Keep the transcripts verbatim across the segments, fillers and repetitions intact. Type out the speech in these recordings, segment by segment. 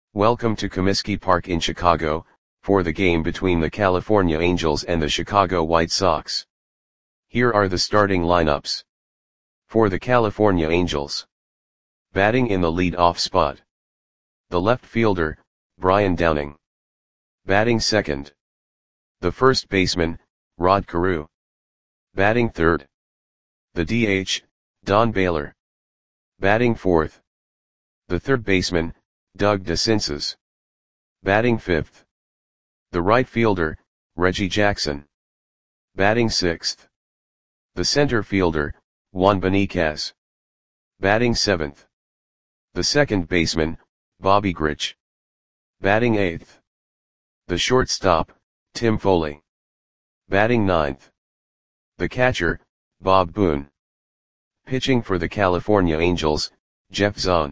Welcome to Comiskey Park in Chicago, for the game between the California Angels and the Chicago White Sox. Here are the starting lineups. For the California Angels. Batting in the lead-off spot. The left fielder, Brian Downing. Batting second. The first baseman, Rod Carew. Batting third. The D H, Don Baylor. Batting fourth. The third baseman, Doug DeCinces. Batting fifth. The right fielder, Reggie Jackson. Batting sixth. The center fielder, Juan Beniquez. Batting seventh. The second baseman, Bobby Grich. Batting eighth. The shortstop, Tim Foley. Batting ninth. The catcher, Bob Boone. Pitching for the California Angels, Jeff Zahn.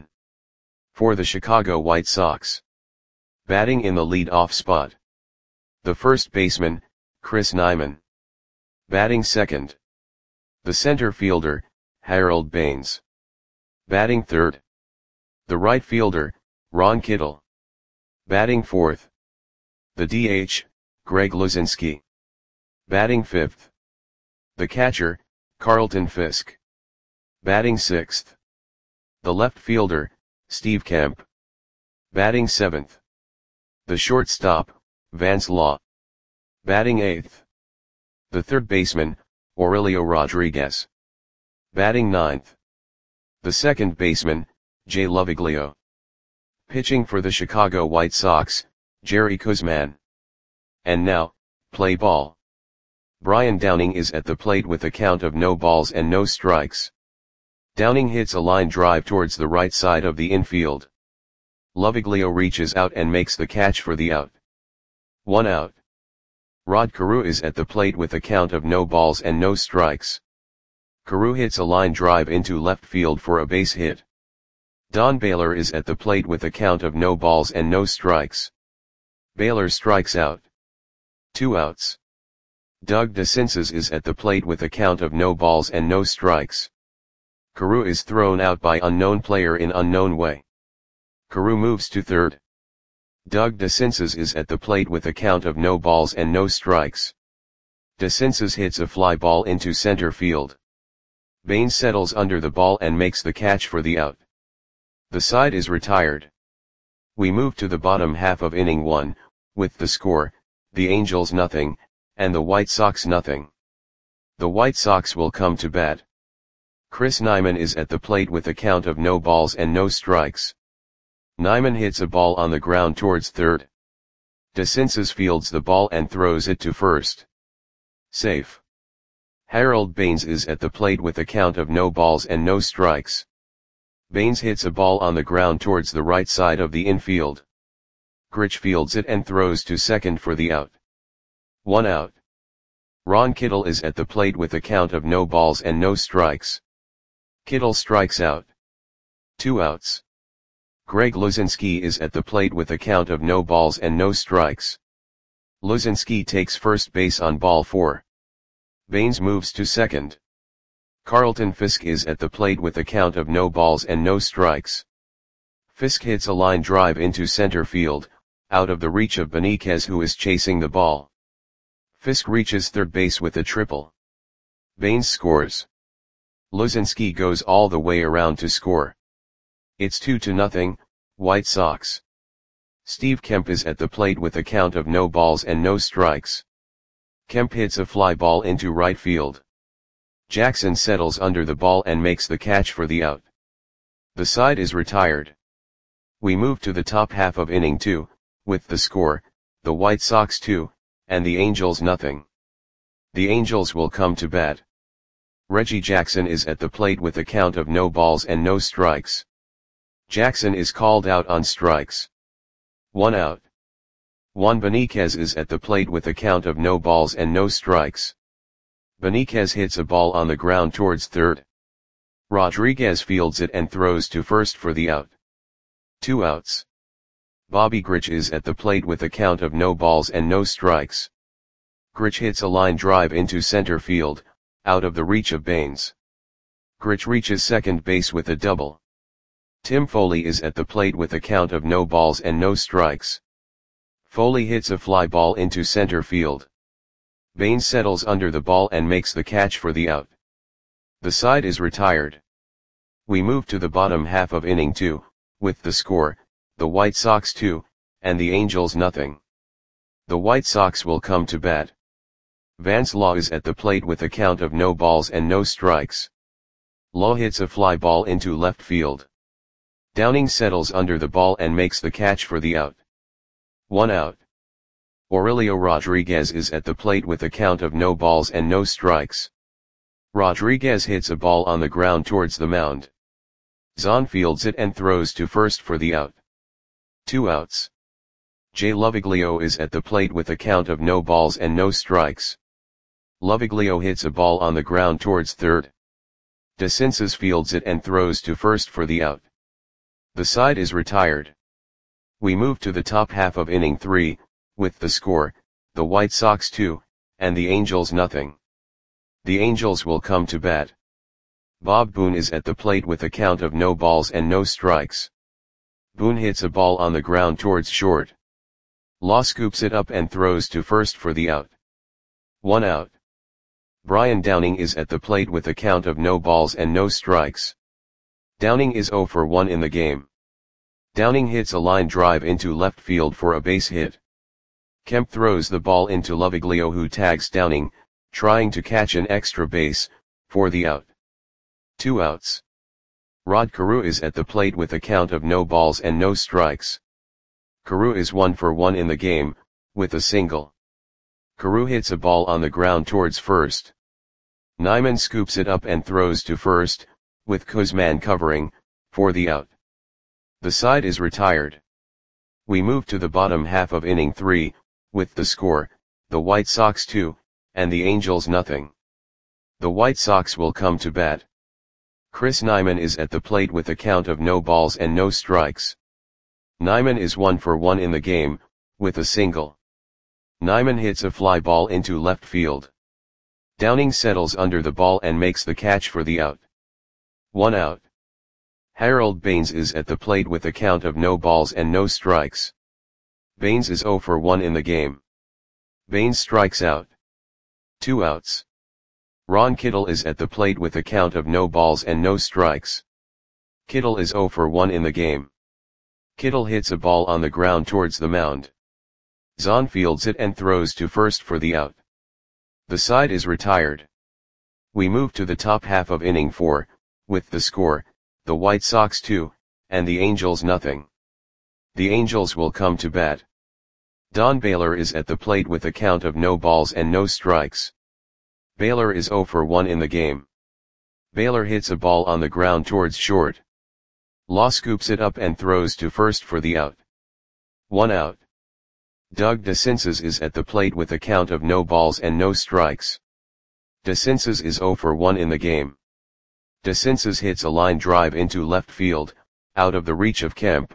For the Chicago White Sox. Batting in the lead-off spot. The first baseman, Chris Nyman. Batting second. The center fielder, Harold Baines. Batting third. The right fielder, Ron Kittle. Batting fourth. The D H, Greg Luzinski. Batting fifth. The catcher, Carlton Fisk. Batting sixth. The left fielder, Steve Kemp. Batting seventh. The shortstop, Vance Law. Batting eighth. The third baseman, Aurelio Rodriguez. Batting ninth. The second baseman, Jay Loviglio. Pitching for the Chicago White Sox, Jerry Kuzman. And now, play ball. Brian Downing is at the plate with a count of no balls and no strikes. Downing hits a line drive towards the right side of the infield. Loviglio reaches out and makes the catch for the out. One out. Rod Carew is at the plate with a count of no balls and no strikes. Carew hits a line drive into left field for a base hit. Don Baylor is at the plate with a count of no balls and no strikes. Baylor strikes out. Two outs. Doug DeCinces is at the plate with a count of no balls and no strikes. Carew is thrown out by unknown player in unknown way. Carew moves to third. Doug DeCinces is at the plate with a count of no balls and no strikes. DeCinces hits a fly ball into center field. Baines settles under the ball and makes the catch for the out. The side is retired. We move to the bottom half of inning one, with the score, the Angels nothing, and the White Sox nothing. The White Sox will come to bat. Chris Nyman is at the plate with a count of no balls and no strikes. Nyman hits a ball on the ground towards third. DeCinces fields the ball and throws it to first. Safe. Harold Baines is at the plate with a count of no balls and no strikes. Baines hits a ball on the ground towards the right side of the infield. Grich fields it and throws to second for the out. One out. Ron Kittle is at the plate with a count of no balls and no strikes. Kittle strikes out. Two outs. Greg Luzinski is at the plate with a count of no balls and no strikes. Luzinski takes first base on ball four. Baines moves to second. Carlton Fisk is at the plate with a count of no balls and no strikes. Fisk hits a line drive into center field, out of the reach of Beniquez, who is chasing the ball. Fisk reaches third base with a triple. Baines scores. Luzinski goes all the way around to score. It's two to nothing, White Sox. Steve Kemp is at the plate with a count of no balls and no strikes. Kemp hits a fly ball into right field. Jackson settles under the ball and makes the catch for the out. The side is retired. We move to the top half of inning two, with the score, the White Sox two, and the Angels nothing. The Angels will come to bat. Reggie Jackson is at the plate with a count of no balls and no strikes. Jackson is called out on strikes. One out. Juan Beniquez is at the plate with a count of no balls and no strikes. Beniquez hits a ball on the ground towards third. Rodriguez fields it and throws to first for the out. Two outs. Bobby Grich is at the plate with a count of no balls and no strikes. Grich hits a line drive into center field, out of the reach of Baines. Grich reaches second base with a double. Tim Foley is at the plate with a count of no balls and no strikes. Foley hits a fly ball into center field. Baines settles under the ball and makes the catch for the out. The side is retired. We move to the bottom half of inning two, with the score, the White Sox two, and the Angels nothing. The White Sox will come to bat. Vance Law is at the plate with a count of no balls and no strikes. Law hits a fly ball into left field. Downing settles under the ball and makes the catch for the out. One out. Aurelio Rodriguez is at the plate with a count of no balls and no strikes. Rodriguez hits a ball on the ground towards the mound. Zahn fields it and throws to first for the out. Two outs. Jay Loviglio is at the plate with a count of no balls and no strikes. Loviglio hits a ball on the ground towards third. DeCinces fields it and throws to first for the out. The side is retired. We move to the top half of inning three, with the score, the White Sox two, and the Angels nothing. The Angels will come to bat. Bob Boone is at the plate with a count of no balls and no strikes. Boone hits a ball on the ground towards short. Law scoops it up and throws to first for the out. One out. Brian Downing is at the plate with a count of no balls and no strikes. Downing is oh for one in the game. Downing hits a line drive into left field for a base hit. Kemp throws the ball into Loviglio, who tags Downing, trying to catch an extra base, for the out. Two outs. Rod Carew is at the plate with a count of no balls and no strikes. Carew is one for one in the game, with a single. Carew hits a ball on the ground towards first. Nyman scoops it up and throws to first, with Kuzman covering, for the out. The side is retired. We move to the bottom half of inning three, with the score, the White Sox two, and the Angels nothing. The White Sox will come to bat. Chris Nyman is at the plate with a count of no balls and no strikes. Nyman is one for one in the game, with a single. Nyman hits a fly ball into left field. Downing settles under the ball and makes the catch for the out. One out. Harold Baines is at the plate with a count of no balls and no strikes. Baines is oh for one in the game. Baines strikes out. Two outs. Ron Kittle is at the plate with a count of no balls and no strikes. Kittle is oh for one in the game. Kittle hits a ball on the ground towards the mound. Zahn fields it and throws to first for the out. The side is retired. We move to the top half of inning four, with the score, the White Sox two, and the Angels nothing. The Angels will come to bat. Don Baylor is at the plate with a count of no balls and no strikes. Baylor is oh for one in the game. Baylor hits a ball on the ground towards short. Law scoops it up and throws to first for the out. One out. Doug DeCinces is at the plate with a count of no balls and no strikes. DeCinces is oh for one in the game. DeCinces hits a line drive into left field, out of the reach of Kemp.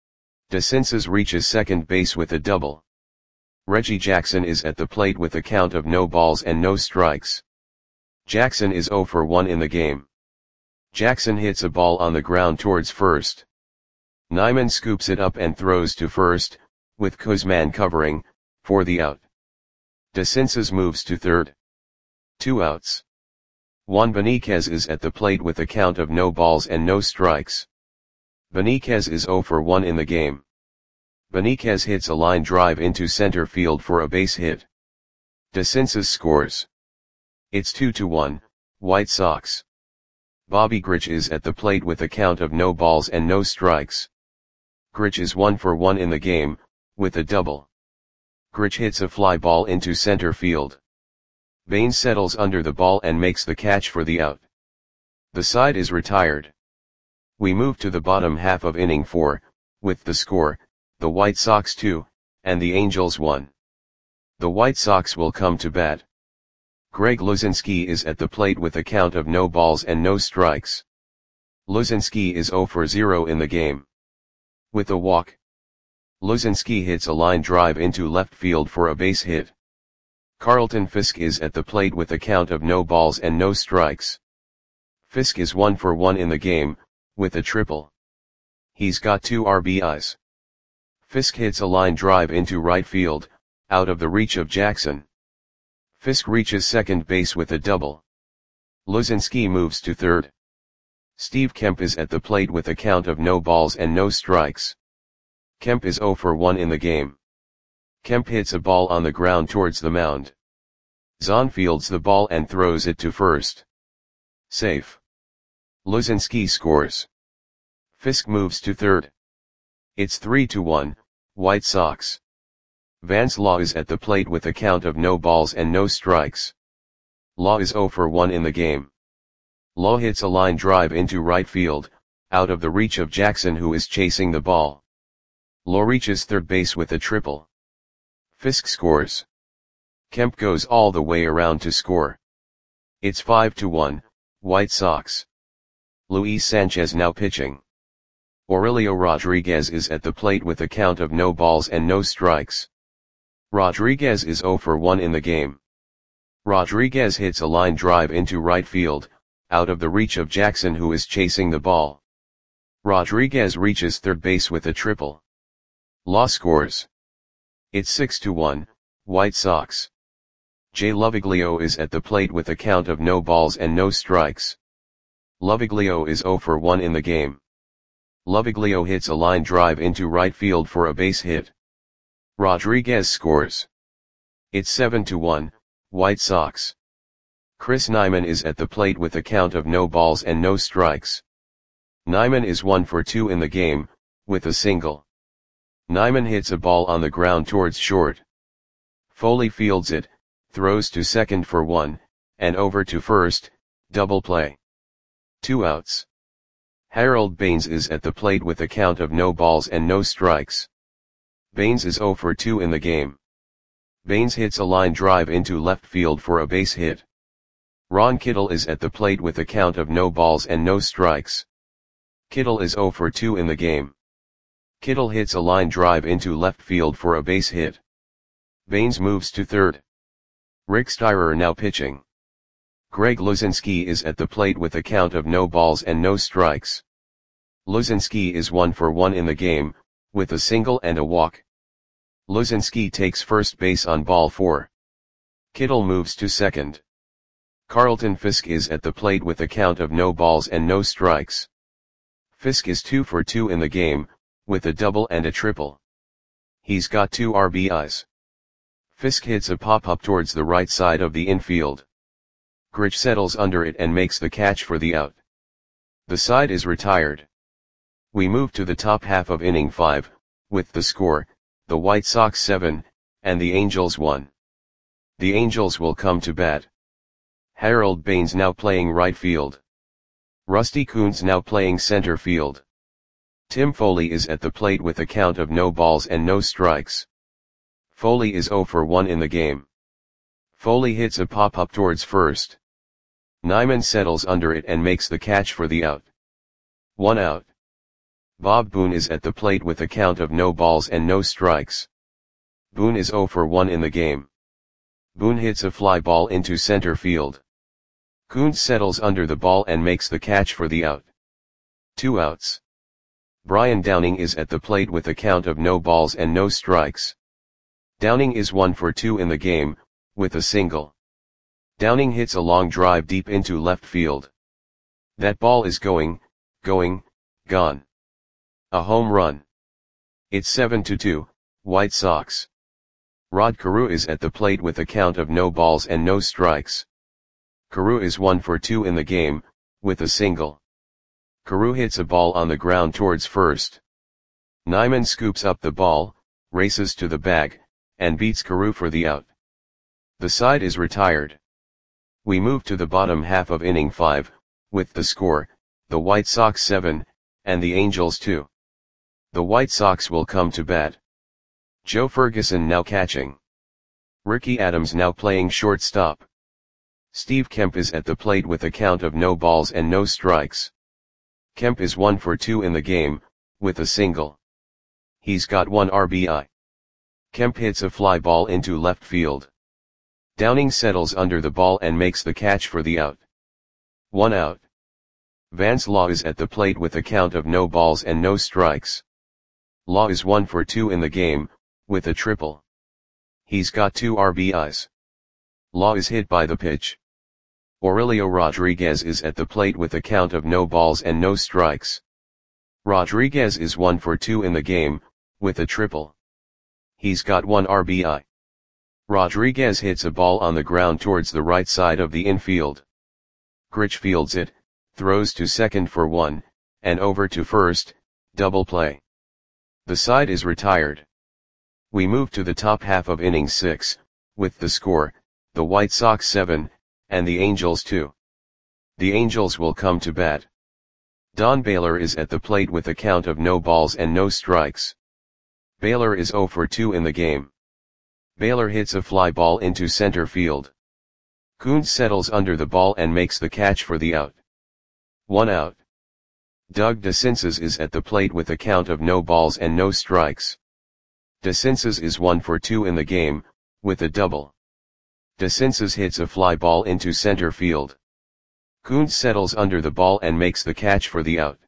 DeCinces reaches second base with a double. Reggie Jackson is at the plate with a count of no balls and no strikes. Jackson is oh for one in the game. Jackson hits a ball on the ground towards first. Nyman scoops it up and throws to first, with Kuzman covering, for the out. DeCinces moves to third. Two outs. Juan Beniquez is at the plate with a count of no balls and no strikes. Beniquez is oh for one in the game. Beniquez hits a line drive into center field for a base hit. DeCinces scores. It's two to one, White Sox. Bobby Grich is at the plate with a count of no balls and no strikes. Grich is one for one in the game, with a double. Grich hits a fly ball into center field. Baines settles under the ball and makes the catch for the out. The side is retired. We move to the bottom half of inning four, with the score, the White Sox two, and the Angels one. The White Sox will come to bat. Greg Luzinski is at the plate with a count of no balls and no strikes. Luzinski is oh for zero in the game. With a walk. Luzinski hits a line drive into left field for a base hit. Carlton Fisk is at the plate with a count of no balls and no strikes. Fisk is one for one in the game, with a triple. He's got two R B Is. Fisk hits a line drive into right field, out of the reach of Jackson. Fisk reaches second base with a double. Luzinski moves to third. Steve Kemp is at the plate with a count of no balls and no strikes. Kemp is zero for one in the game. Kemp hits a ball on the ground towards the mound. Zahn fields the ball and throws it to first. Safe. Luzinski scores. Fisk moves to third. It's three to one, White Sox. Vance Law is at the plate with a count of no balls and no strikes. Law is zero for one in the game. Law hits a line drive into right field, out of the reach of Jackson, who is chasing the ball. Law reaches third base with a triple. Fisk scores. Kemp goes all the way around to score. It's five to one, White Sox. Luis Sanchez now pitching. Aurelio Rodriguez is at the plate with a count of no balls and no strikes. Rodriguez is zero for one in the game. Rodriguez hits a line drive into right field, out of the reach of Jackson, who is chasing the ball. Rodriguez reaches third base with a triple. Law scores. It's six to one, White Sox. Jay Loviglio is at the plate with a count of no balls and no strikes. Loviglio is zero for one in the game. Loviglio hits a line drive into right field for a base hit. Rodriguez scores. It's seven to one, White Sox. Chris Nyman is at the plate with a count of no balls and no strikes. Nyman is one for two in the game, with a single. Nyman hits a ball on the ground towards short. Foley fields it, throws to second for one, and over to first, double play. Two outs. Harold Baines is at the plate with a count of no balls and no strikes. Baines is zero for two in the game. Baines hits a line drive into left field for a base hit. Ron Kittle is at the plate with a count of no balls and no strikes. Kittle is zero for two in the game. Kittle hits a line drive into left field for a base hit. Baines moves to third. Rick Steyer now pitching. Greg Luzinski is at the plate with a count of no balls and no strikes. Luzinski is one for one in the game, with a single and a walk. Luzinski takes first base on ball four. Kittle moves to second. Carlton Fisk is at the plate with a count of no balls and no strikes. Fisk is two for two in the game, with a double and a triple. He's got two R B Is. Fisk hits a pop-up towards the right side of the infield. Grich settles under it and makes the catch for the out. The side is retired. We move to the top half of inning five, with the score, the White Sox seven, and the Angels one. The Angels will come to bat. Harold Baines now playing right field. Rusty Kuntz now playing center field. Tim Foley is at the plate with a count of no balls and no strikes. Foley is zero for one in the game. Foley hits a pop-up towards first. Nyman settles under it and makes the catch for the out. One out. Bob Boone is at the plate with a count of no balls and no strikes. Boone is zero for one in the game. Boone hits a fly ball into center field. Kuntz settles under the ball and makes the catch for the out. Two outs. Brian Downing is at the plate with a count of no balls and no strikes. Downing is one for two in the game, with a single. Downing hits a long drive deep into left field. That ball is going, going, gone. A home run. It's seven to two, White Sox. Rod Carew is at the plate with a count of no balls and no strikes. Carew is one for two in the game, with a single. Carew hits a ball on the ground towards first. Nyman scoops up the ball, races to the bag, and beats Carew for the out. The side is retired. We move to the bottom half of inning five, with the score, the White Sox seven, and the Angels two. The White Sox will come to bat. Joe Ferguson now catching. Ricky Adams now playing shortstop. Steve Kemp is at the plate with a count of no balls and no strikes. Kemp is one for two in the game, with a single. He's got one R B I. Kemp hits a fly ball into left field. Downing settles under the ball and makes the catch for the out. One out. Vance Law is at the plate with a count of no balls and no strikes. Law is one for two in the game, with a triple. He's got two R B Is. Law is hit by the pitch. Aurelio Rodriguez is at the plate with a count of no balls and no strikes. Rodriguez is one for two in the game, with a triple. He's got one R B I. Rodriguez hits a ball on the ground towards the right side of the infield. Grich fields it, throws to second for one, and over to first, double play. The side is retired. We move to the top half of inning six, with the score, the White Sox seven, and the Angels two. The Angels will come to bat. Don Baylor is at the plate with a count of no balls and no strikes. Baylor is zero for two in the game. Baylor hits a fly ball into center field. Coons settles under the ball and makes the catch for the out. One out. Doug DeCinces is at the plate with a count of no balls and no strikes. DeCinces is one for two in the game, with a double. DeCinces hits a fly ball into center field. Coons settles under the ball and makes the catch for the out.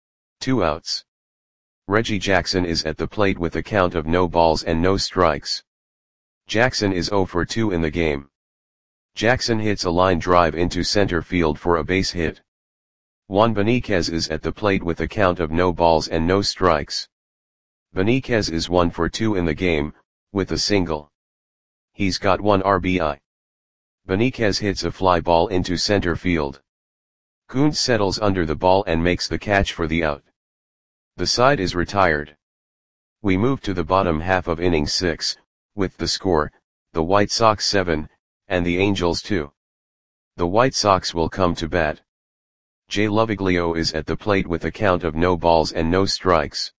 Two outs. Reggie Jackson is at the plate with a count of no balls and no strikes. Jackson is zero for two in the game. Jackson hits a line drive into center field for a base hit. Juan Beniquez is at the plate with a count of no balls and no strikes. Beniquez is one for two in the game, with a single. He's got one R B I. Beniquez hits a fly ball into center field. Coons settles under the ball and makes the catch for the out. The side is retired. We move to the bottom half of inning six, with the score, the White Sox seven, and the Angels two. The White Sox will come to bat. Jay Loviglio is at the plate with a count of no balls and no strikes.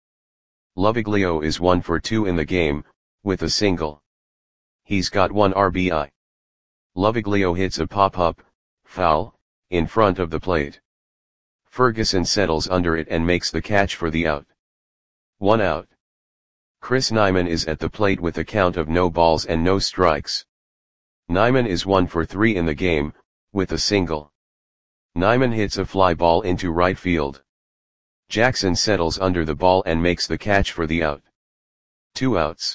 Loviglio is one for two in the game, with a single. He's got one R B I. Loviglio hits a pop-up, foul, in front of the plate. Ferguson settles under it and makes the catch for the out. One out. Chris Nyman is at the plate with a count of no balls and no strikes. Nyman is one for three in the game, with a single. Nyman hits a fly ball into right field. Jackson settles under the ball and makes the catch for the out. Two outs.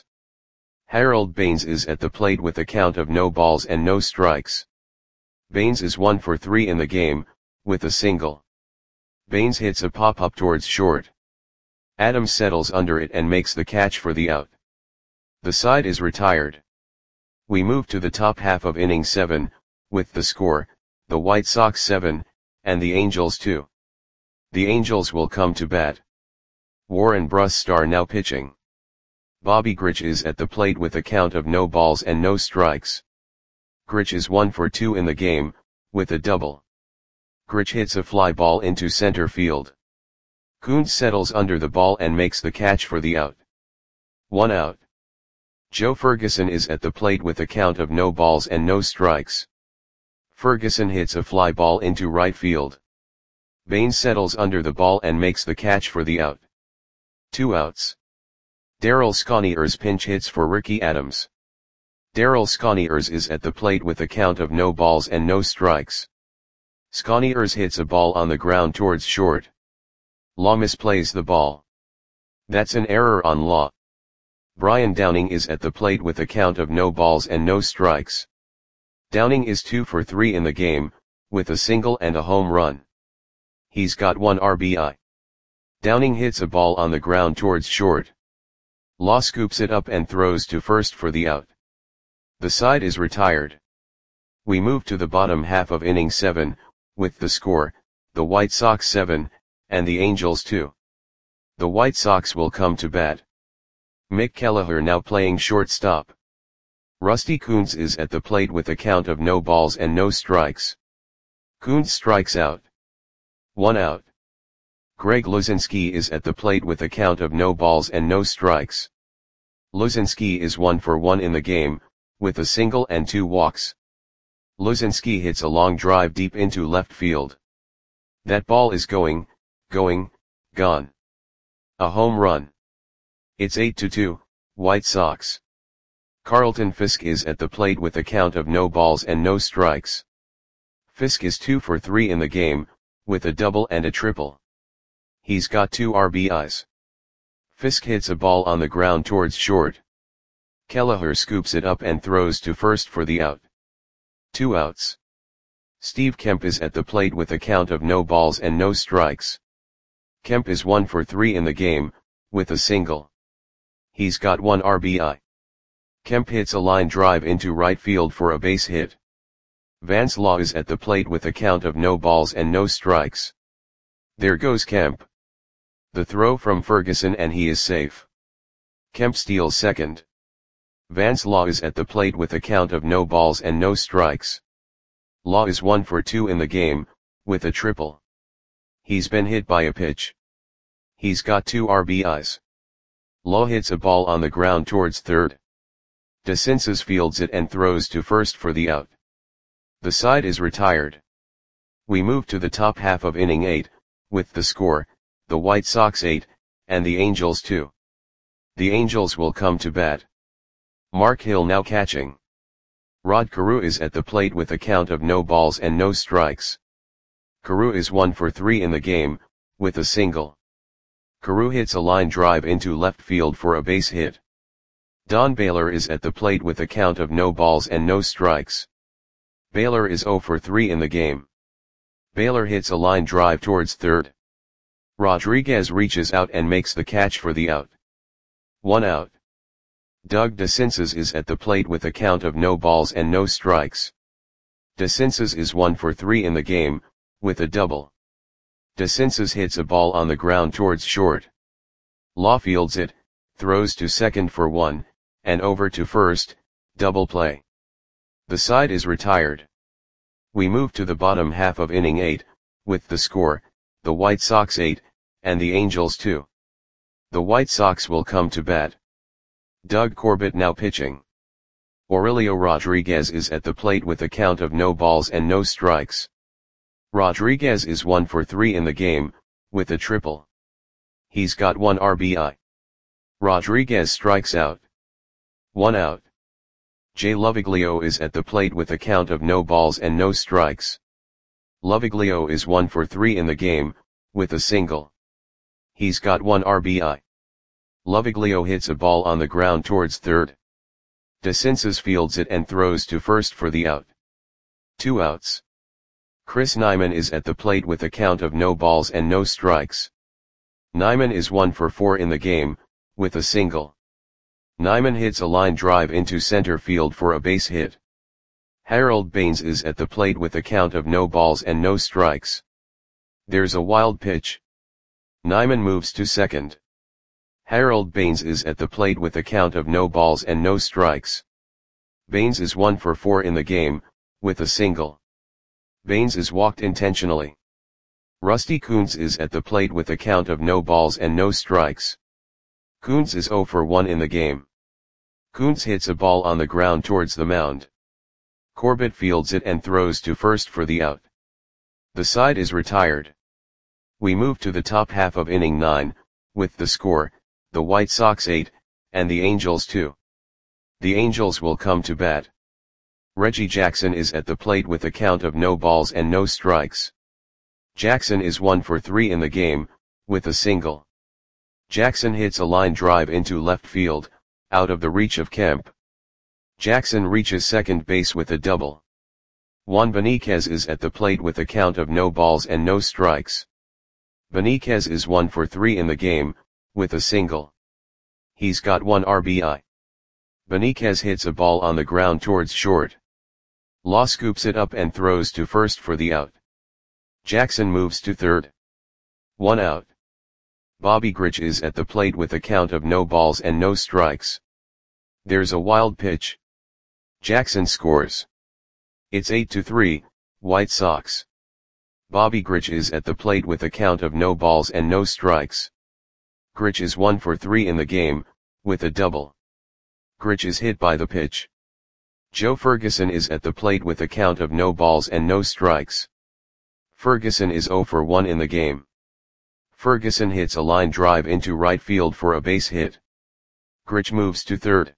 Harold Baines is at the plate with a count of no balls and no strikes. Baines is one for three in the game, with a single. Baines hits a pop-up towards short. Adams settles under it and makes the catch for the out. The side is retired. We move to the top half of inning seven, with the score, the White Sox seven, and the Angels two. The Angels will come to bat. Warren Brustar now pitching. Bobby Grich is at the plate with a count of no balls and no strikes. Grich is one for two in the game, with a double. Grich hits a fly ball into center field. Coons settles under the ball and makes the catch for the out. One out. Joe Ferguson is at the plate with a count of no balls and no strikes. Ferguson hits a fly ball into right field. Baines settles under the ball and makes the catch for the out. Two outs. Darryl Sconiers pinch hits for Ricky Adams. Darryl Sconiers is at the plate with a count of no balls and no strikes. Sconiers hits a ball on the ground towards short. Law misplays the ball. That's an error on Law. Brian Downing is at the plate with a count of no balls and no strikes. Downing is two for three in the game, with a single and a home run. He's got one R B I. Downing hits a ball on the ground towards short. Law scoops it up and throws to first for the out. The side is retired. We move to the bottom half of inning seven, with the score, the White Sox seven, and the Angels two. The White Sox will come to bat. Mick Kelleher now playing shortstop. Rusty Coons is at the plate with a count of no balls and no strikes. Coons strikes out. One out. Greg Luzinski is at the plate with a count of no balls and no strikes. Luzinski is one for one in the game, with a single and two walks. Luzinski hits a long drive deep into left field. That ball is going, going, gone. A home run. It's eight to two, White Sox. Carlton Fisk is at the plate with a count of no balls and no strikes. Fisk is two for three in the game, with a double and a triple. He's got two R B Is. Fisk hits a ball on the ground towards short. Kelleher scoops it up and throws to first for the out. Two outs. Steve Kemp is at the plate with a count of no balls and no strikes. Kemp is one for three in the game, with a single. He's got one R B I. Kemp hits a line drive into right field for a base hit. Vance Law is at the plate with a count of no balls and no strikes. There goes Kemp. The throw from Ferguson and he is safe. Kemp steals second. Vance Law is at the plate with a count of no balls and no strikes. Law is one for two in the game, with a triple. He's been hit by a pitch. He's got two R B Is. Law hits a ball on the ground towards third. DeCinces fields it and throws to first for the out. The side is retired. We move to the top half of inning eight, with the score, the White Sox eight, and the Angels two. The Angels will come to bat. Mark Hill now catching. Rod Carew is at the plate with a count of no balls and no strikes. Carew is one for three in the game, with a single. Carew hits a line drive into left field for a base hit. Don Baylor is at the plate with a count of no balls and no strikes. Baylor is zero for three in the game. Baylor hits a line drive towards third. Rodriguez reaches out and makes the catch for the out. One out. Doug DeCinces is at the plate with a count of no balls and no strikes. DeCinces is one for three in the game, with a double. DeCinces hits a ball on the ground towards short. Law fields it, throws to second for one, and over to first, double play. The side is retired. We move to the bottom half of inning eight, with the score, the White Sox eight, and the Angels two. The White Sox will come to bat. Doug Corbett now pitching. Aurelio Rodriguez is at the plate with a count of no balls and no strikes. Rodriguez is one for three in the game, with a triple. He's got one R B I. Rodriguez strikes out. One out. Jay Loviglio is at the plate with a count of no balls and no strikes. Loviglio is one for three in the game, with a single. He's got one R B I. Loviglio hits a ball on the ground towards third. DeCinces fields it and throws to first for the out. Two outs. Chris Nyman is at the plate with a count of no balls and no strikes. Nyman is one for four in the game, with a single. Nyman hits a line drive into center field for a base hit. Harold Baines is at the plate with a count of no balls and no strikes. There's a wild pitch. Nyman moves to second. Harold Baines is at the plate with a count of no balls and no strikes. Baines is one for four in the game, with a single. Baines is walked intentionally. Rusty Kuntz is at the plate with a count of no balls and no strikes. Kuntz is zero for one in the game. Kuntz hits a ball on the ground towards the mound. Corbett fields it and throws to first for the out. The side is retired. We move to the top half of inning nine, with the score, the White Sox eight, and the Angels two. The Angels will come to bat. Reggie Jackson is at the plate with a count of no balls and no strikes. Jackson is one for three in the game, with a single. Jackson hits a line drive into left field, out of the reach of Kemp. Jackson reaches second base with a double. Juan Benitez is at the plate with a count of no balls and no strikes. Benitez is one for three in the game, with a single. He's got one R B I. Benitez hits a ball on the ground towards short. Law scoops it up and throws to first for the out. Jackson moves to third. One out. Bobby Grich is at the plate with a count of no balls and no strikes. There's a wild pitch. Jackson scores. It's eight to three, White Sox. Bobby Grich is at the plate with a count of no balls and no strikes. Grich is one for three in the game, with a double. Grich is hit by the pitch. Joe Ferguson is at the plate with a count of no balls and no strikes. Ferguson is zero for one in the game. Ferguson hits a line drive into right field for a base hit. Grich moves to third.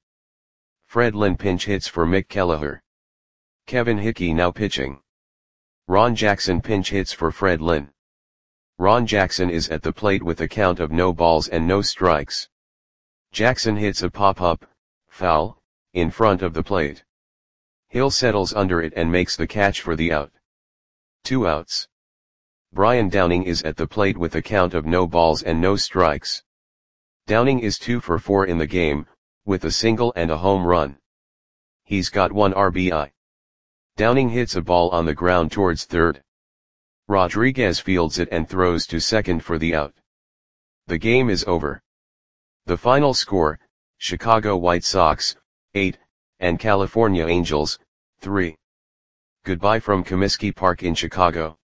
Fred Lynn pinch hits for Mick Kelleher. Kevin Hickey now pitching. Ron Jackson pinch hits for Fred Lynn. Ron Jackson is at the plate with a count of no balls and no strikes. Jackson hits a pop-up, foul, in front of the plate. Hill settles under it and makes the catch for the out. Two outs. Brian Downing is at the plate with a count of no balls and no strikes. Downing is two for four in the game, with a single and a home run. He's got one R B I. Downing hits a ball on the ground towards third. Rodriguez fields it and throws to second for the out. The game is over. The final score, Chicago White Sox, eight, and California Angels, three. Goodbye from Comiskey Park in Chicago.